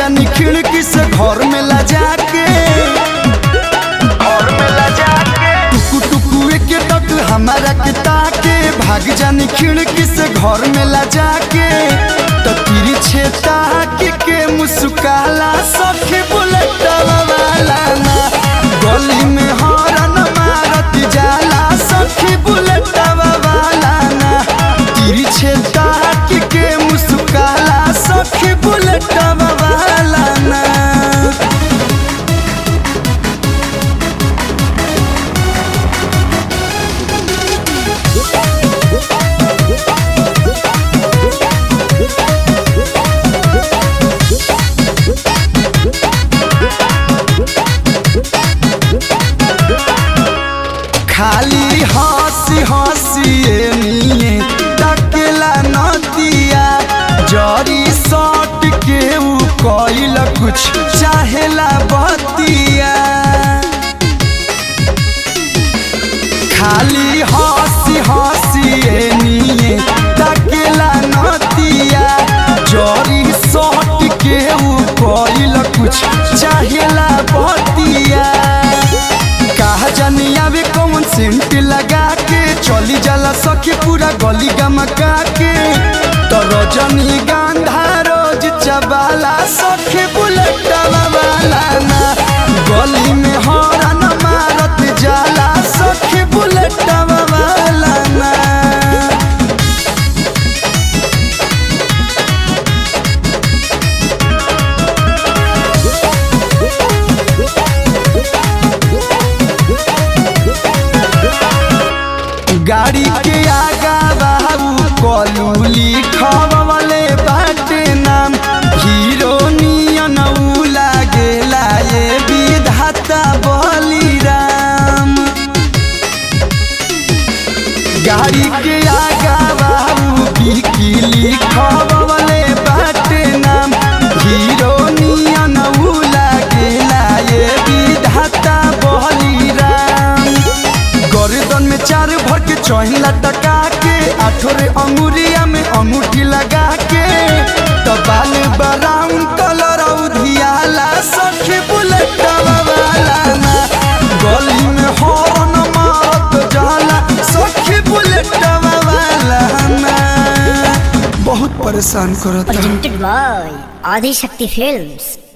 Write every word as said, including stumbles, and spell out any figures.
जानी खिड़की से घर में ला जाके घर में ला जाके टुकु टुकु के तक हमारा के ताके भाग जानी खिड़की से घर में ला जाके तो तेरी छेता के के मुस्काला सखी बुलेट वाला ना गली में हॉर्न मारत जाला सखी बुलेट वाला ना तेरी छेता के के मुस्काला सखी बुलेट वाला ना। खाली हंसी हंसी निये तकेला नदिया जरी सट के उ कइल कुछ चाहेला बतिया खाली हंसी हंसी निये तकेला नदिया जरी सट के उ कइल कुछ चाहेला बतिया कहा जानी आवे कौन सेंट लगा के चली जाला सखी पूरा गली गमका के तो रजनी गांधा रोज चबाला सखी बुलेट वाला ना गली में हॉर्न मारत जाला सखी बुलेट वाला ना। गाड़ी के आगा बाबू कलू लिखवले बाटे नाम हीरो नियन उ लागेला ये विधाता बलिराम गाड़ी के आगा बाबू की लिखवले बाटे नाम हीरो नियन उ लागेला ये विधाता बलिराम गर्दन में चार भर के चहिला टका के आठोरे अंगुरिया में अंगूठी लगा के तो बाल ब्राउन कलर उधियाला सखी बुलेट वाला ना गली में हॉर्न मारत जाला सखी बुलेट वाला ना बहुत परेशान करता। Presented by Adi Shakti Films।